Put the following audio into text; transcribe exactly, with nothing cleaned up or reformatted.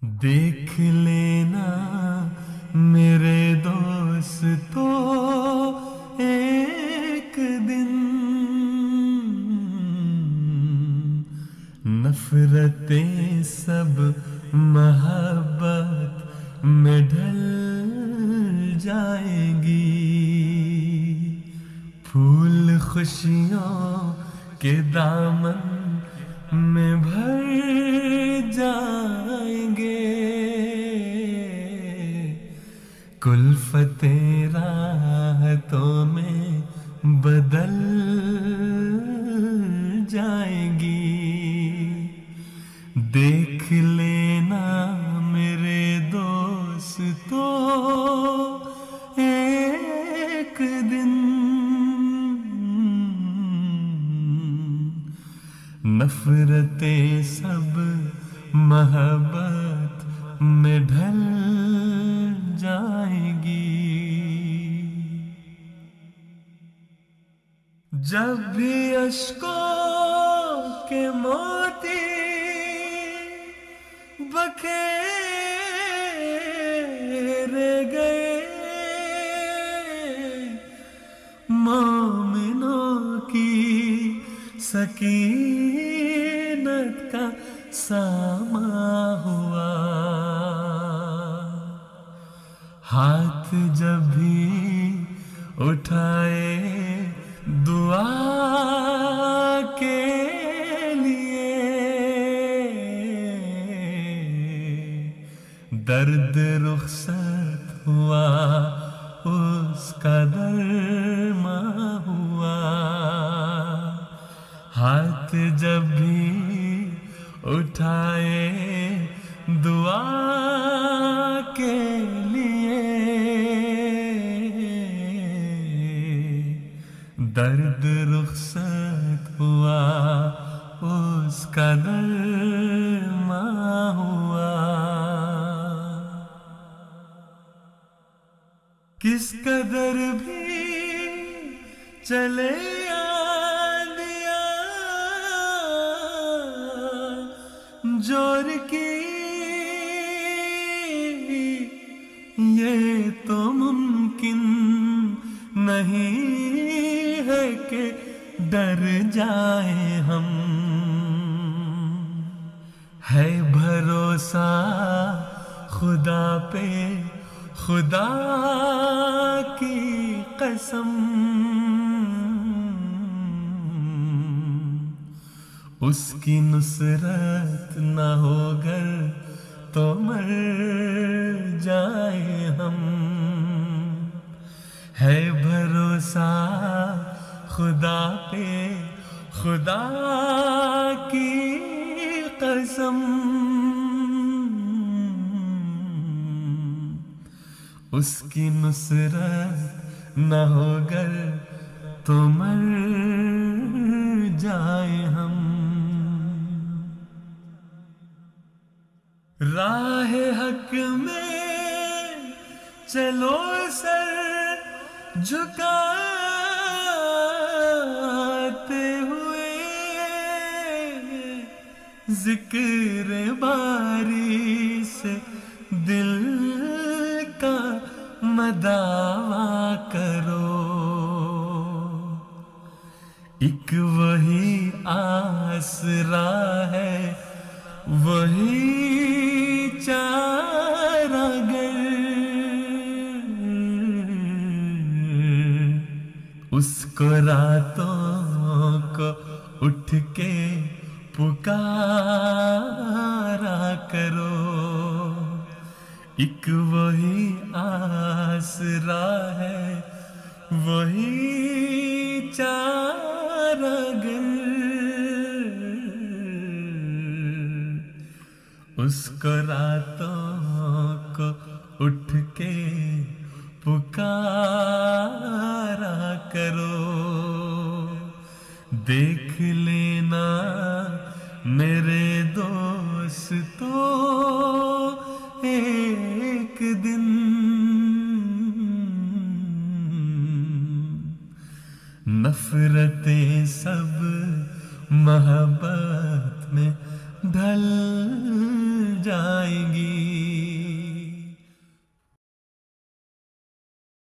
دیکھ لینا میرے دوستو ایک دن نفرتیں سب محبت میں ڈھل جائیں گی، پھول خوشیوں کے دامن میں بھر جائیں گے، کلفتیں راحتوں میں بدل جائیں گی۔ دیکھ لینا میرے دوستو ایک دن نفرتیں سب محبت میں ڈھل جائیں گی۔ جب بھی اشکوں کے موتی بکھیرے گئے، مومنوں کی سکینت کا ساماں ہوا، ہاتھ جب بھی اٹھائے دعا کے لیے، درد رخصت ہوا اس کا درماں ہوا، ہاتھ جب بھی اٹھائے دعا کے لیے، درد رخصت ہوا اس کا درماں ہوا۔ کس قدر بھی چلے آندیاں جور کی، یہ تو ممکن نہیں ہے کہ ڈر جائیں ہم، ہے بھروسہ خدا پہ خدا کی قسم، اس کی نصرت نہ ہو گر تو مر جائیں ہم، ہے بھروسہ خدا پہ خدا کی قسم، اس کی نصرت نہ ہو گر تو مر جائیں ہم۔ راہ حق میں چلو سر جھکاتے ہوئے، ذکر باری سے دل کا مداوا کرو، ایک وہی آسرا ہے وہی چارہ گر، اس کو راتوں کو اٹھ کے پکارا کرو، ایک وہی آسرا ہے وہی چارہ گر، اس کو راتوں کو اٹھ کے پکارا کرو۔ دیکھ لینا میرے دوستو ایک دن نفرتیں سب محبت میں ڈھل جائیں گی.